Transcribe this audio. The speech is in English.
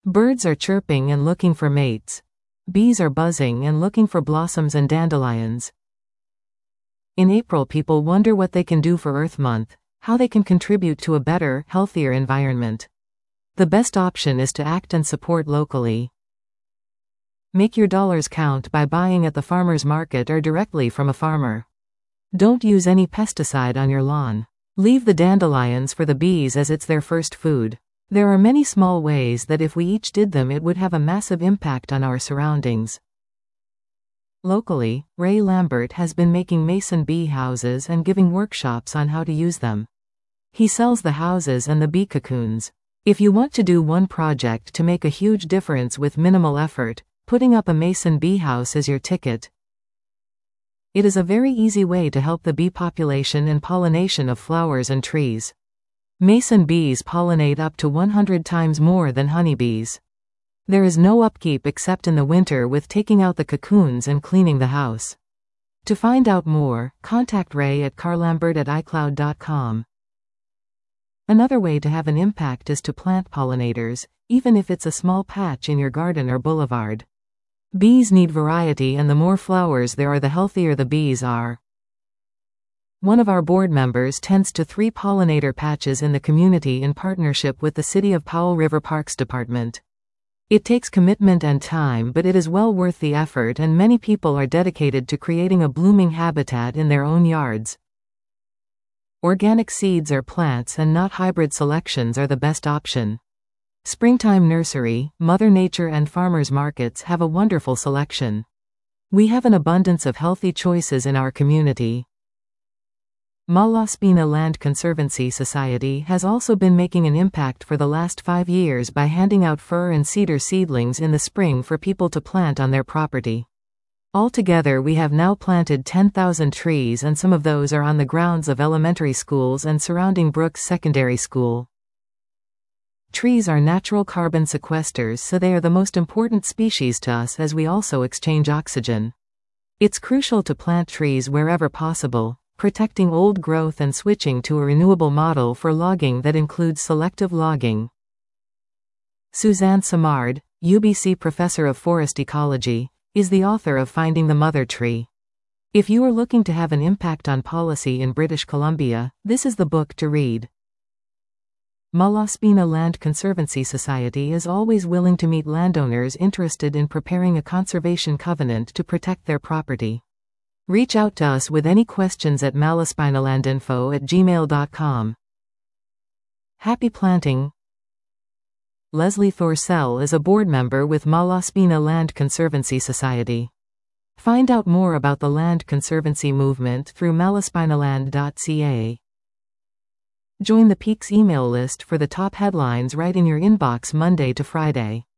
Birds are chirping and looking for mates. Bees are buzzing and looking for blossoms and dandelions. In April, people wonder what they can do for Earth Month, how they can contribute to a better, healthier environment. The best option is to act and support locally. Make your dollars count by buying at the farmer's market or directly from a farmer. Don't use any pesticide on your lawn. Leave the dandelions for the bees as it's their first food. There are many small ways that if we each did them, it would have a massive impact on our surroundings. Locally, Ray Lambert has been making mason bee houses and giving workshops on how to use them. He sells the houses and the bee cocoons. If you want to do one project to make a huge difference with minimal effort, putting up a mason bee house is your ticket. It is a very easy way to help the bee population and pollination of flowers and trees. Mason bees pollinate up to 100 times more than honeybees. There is no upkeep except in the winter with taking out the cocoons and cleaning the house. To find out more, contact Ray at carlambert@icloud.com. Another way to have an impact is to plant pollinators, even if it's a small patch in your garden or boulevard. Bees need variety, and the more flowers there are, the healthier the bees are. One of our board members tends to 3 pollinator patches in the community in partnership with the City of Powell River Parks Department. It takes commitment and time, but it is well worth the effort, and many people are dedicated to creating a blooming habitat in their own yards. Organic seeds or plants and not hybrid selections are the best option. Springtime Nursery, Mother Nature and farmers markets have a wonderful selection. We have an abundance of healthy choices in our community. Malaspina Land Conservancy Society has also been making an impact for the last 5 years by handing out fir and cedar seedlings in the spring for people to plant on their property. Altogether, we have now planted 10,000 trees, and some of those are on the grounds of elementary schools and surrounding Brooks Secondary School. Trees are natural carbon sequesters, so they are the most important species to us as we also exchange oxygen. It's crucial to plant trees wherever possible, protecting old growth and switching to a renewable model for logging that includes selective logging. Suzanne Simard, UBC Professor of Forest Ecology, is the author of Finding the Mother Tree. If you are looking to have an impact on policy in British Columbia, this is the book to read. Malaspina Land Conservancy Society is always willing to meet landowners interested in preparing a conservation covenant to protect their property. Reach out to us with any questions at malaspinalandinfo@gmail.com. Happy planting! Leslie Thorsell is a board member with Malaspina Land Conservancy Society. Find out more about the land conservancy movement through malaspinaland.ca. Join the Peaks email list for the top headlines right in your inbox Monday to Friday.